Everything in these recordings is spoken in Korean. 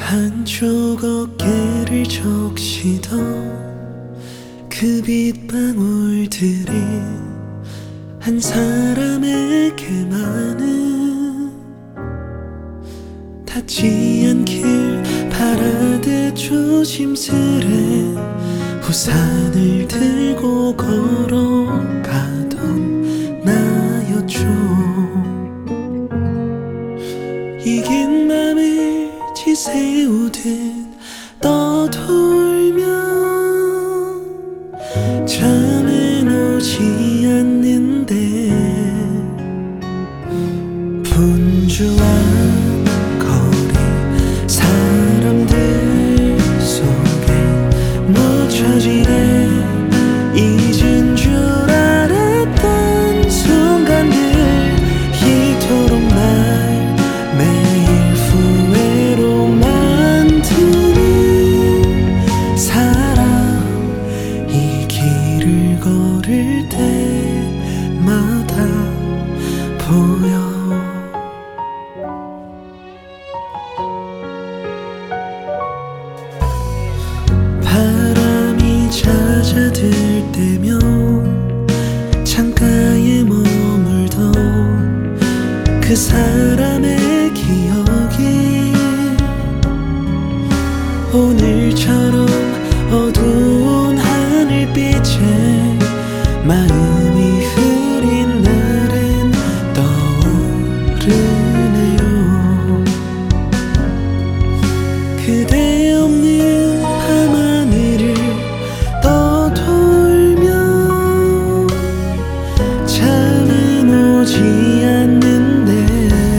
한쪽 어깨를 적시던 그 빗방울들이 한 사람에게만은 닿지 않길 바라듯 조심스레 우산을 들고 걸어가던 나였죠. 이긴 맘을 지새우듯 떠돌며 잠은 오지 않는데 분주한 거리 사람들 속에 묻혀지네. 잊은 줄 알았던 순간들 이토록 날 매일 후회로 만드는 사람. 이 길을 걸을 때마다 보여. 바람이 잦아들 때면 창가에 머물던 그 사람의 기억이 오늘처럼 어두운 하늘빛에 마음이 흐린 날엔 떠오르네요. 그대 없는 밤하늘을 떠돌며 잠은 오지 않는데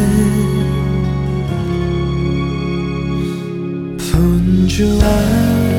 분주한